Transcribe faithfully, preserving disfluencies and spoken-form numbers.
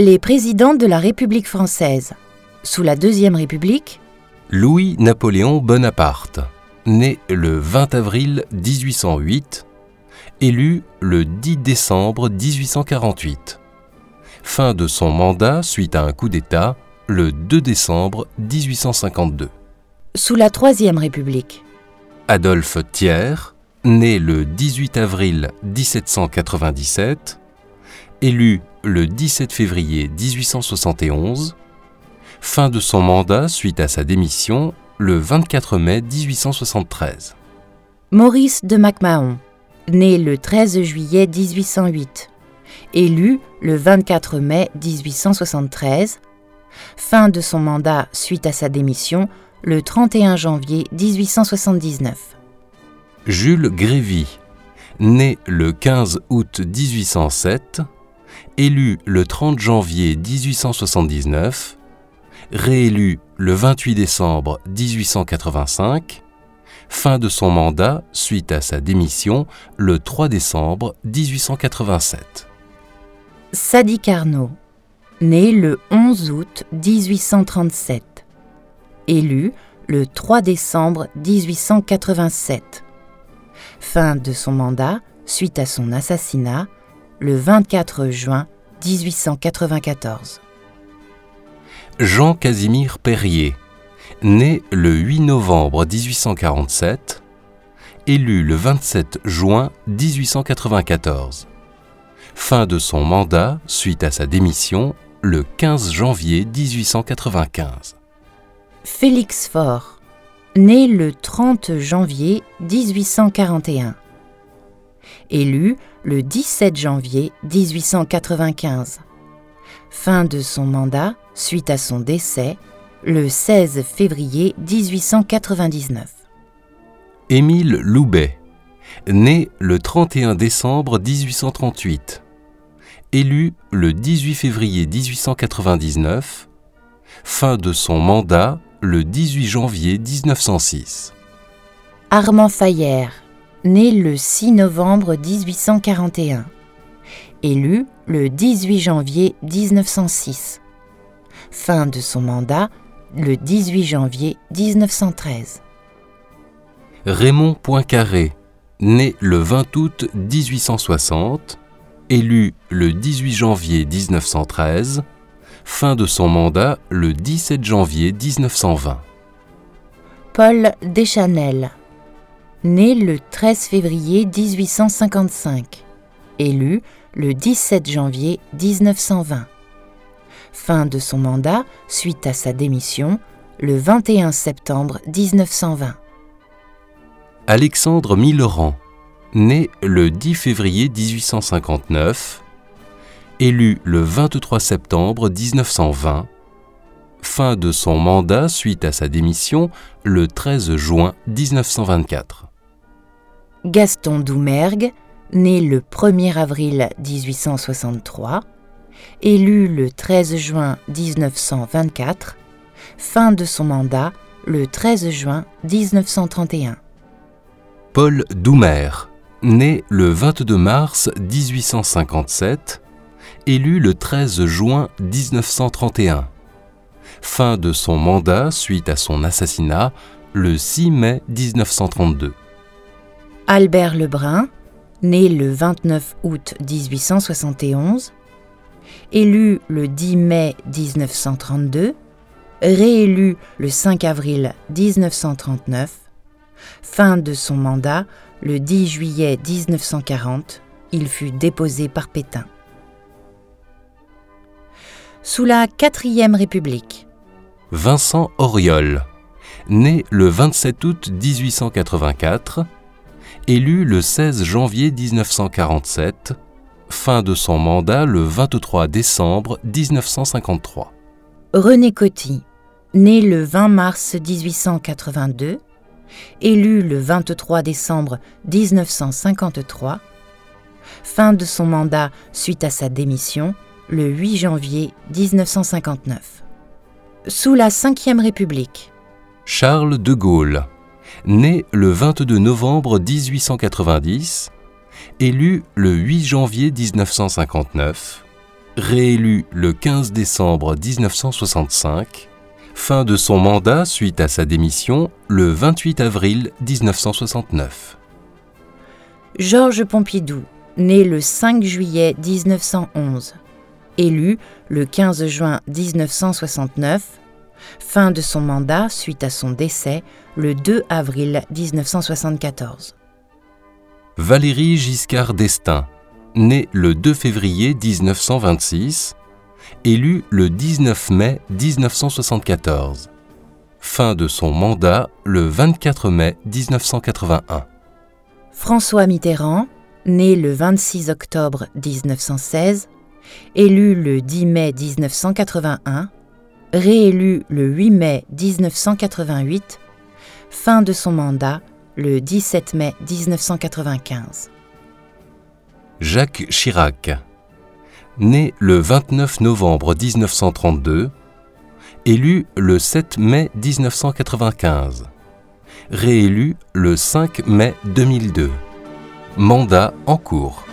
Les présidents de la République française. Sous la Deuxième République, Louis-Napoléon Bonaparte, né le vingt avril dix-huit cent huit, élu le dix décembre dix-huit cent quarante-huit. Fin de son mandat suite à un coup d'État le deux décembre dix-huit cent cinquante-deux. Sous la Troisième République, Adolphe Thiers, né le dix-huit avril dix-sept cent quatre-vingt-dix-sept, élu le dix-sept février dix-huit cent soixante et onze, fin de son mandat suite à sa démission le vingt-quatre mai dix-huit cent soixante-treize. Maurice de Mac-Mahon, né le treize juillet dix-huit cent huit, élu le vingt-quatre mai dix-huit cent soixante-treize, fin de son mandat suite à sa démission le trente et un janvier dix-huit cent soixante-dix-neuf. Jules Grévy, né le quinze août dix-huit cent sept, élu le trente janvier dix-huit cent soixante-dix-neuf, réélu le vingt-huit décembre dix-huit cent quatre-vingt-cinq, fin de son mandat suite à sa démission le trois décembre dix-huit cent quatre-vingt-sept. Sadi Carnot, né le onze août dix-huit cent trente-sept, élu le trois décembre dix-huit cent quatre-vingt-sept, fin de son mandat suite à son assassinat le vingt-quatre juin dix-huit cent quatre-vingt-quatorze. Jean-Casimir Périer, né le huit novembre dix-huit cent quarante-sept, élu le vingt-sept juin dix-huit cent quatre-vingt-quatorze. Fin de son mandat suite à sa démission le quinze janvier dix-huit cent quatre-vingt-quinze. Félix Faure, né le trente janvier dix-huit cent quarante et un, élu le dix-sept janvier dix-huit cent quatre-vingt-quinze, fin de son mandat suite à son décès le seize février dix-huit cent quatre-vingt-dix-neuf. Émile Loubet, né le trente et un décembre dix-huit cent trente-huit, élu le dix-huit février dix-huit cent quatre-vingt-dix-neuf, fin de son mandat le dix-huit janvier dix-neuf cent six. Armand Faillère, né le six novembre dix-huit cent quarante et un, élu le dix-huit janvier dix-neuf cent six, fin de son mandat le dix-huit janvier dix-neuf cent treize. Raymond Poincaré, né le vingt août dix-huit cent soixante, élu le dix-huit janvier dix-neuf cent treize, fin de son mandat le dix-sept janvier dix-neuf cent vingt. Paul Deschanel, né le treize février dix-huit cent cinquante-cinq, élu le dix-sept janvier dix-neuf cent vingt, fin de son mandat suite à sa démission le vingt et un septembre dix-neuf cent vingt. Alexandre Millerand, né le dix février dix-huit cent cinquante-neuf, élu le vingt-trois septembre dix-neuf cent vingt, fin de son mandat suite à sa démission le treize juin dix-neuf cent vingt-quatre. Gaston Doumergue, né le premier avril dix-huit cent soixante-trois, élu le treize juin dix-neuf cent vingt-quatre, fin de son mandat le treize juin dix-neuf cent trente et un. Paul Doumer, né le vingt-deux mars dix-huit cent cinquante-sept, élu le treize juin dix-neuf cent trente et un, fin de son mandat suite à son assassinat le six mai dix-neuf cent trente-deux. Albert Lebrun, né le vingt-neuf août dix-huit cent soixante et onze, élu le dix mai dix-neuf cent trente-deux, réélu le cinq avril dix-neuf cent trente-neuf, fin de son mandat le dix juillet dix-neuf cent quarante, il fut déposé par Pétain. Sous la quatrième République, Vincent Auriol, né le vingt-sept août dix-huit cent quatre-vingt-quatre, élu le seize janvier dix-neuf cent quarante-sept, fin de son mandat le vingt-trois décembre dix-neuf cent cinquante-trois. René Coty, né le vingt mars dix-huit cent quatre-vingt-deux, élu le vingt-trois décembre dix-neuf cent cinquante-trois, fin de son mandat suite à sa démission le huit janvier dix-neuf cent cinquante-neuf. Sous la cinquième République, Charles de Gaulle, né le vingt-deux novembre dix-huit cent quatre-vingt-dix, élu le huit janvier dix-neuf cent cinquante-neuf, réélu le quinze décembre mille neuf cent soixante-cinq, fin de son mandat suite à sa démission le vingt-huit avril mille neuf cent soixante-neuf. Georges Pompidou, né le cinq juillet mille neuf cent onze, élu le quinze juin mille neuf cent soixante-neuf, fin de son mandat suite à son décès le deux avril mille neuf cent soixante-quatorze. Valéry Giscard d'Estaing, né le deux février mille neuf cent vingt-six, élu le dix-neuf mai mille neuf cent soixante-quatorze, fin de son mandat le vingt-quatre mai mille neuf cent quatre-vingt-un. François Mitterrand, né le vingt-six octobre mille neuf cent seize, élu le dix mai mille neuf cent quatre-vingt-un, réélu le huit mai mille neuf cent quatre-vingt-huit, fin de son mandat le dix-sept mai mille neuf cent quatre-vingt-quinze. Jacques Chirac, né le vingt-neuf novembre mille neuf cent trente-deux, élu le sept mai mille neuf cent quatre-vingt-quinze, réélu le cinq mai deux mille deux, mandat en cours.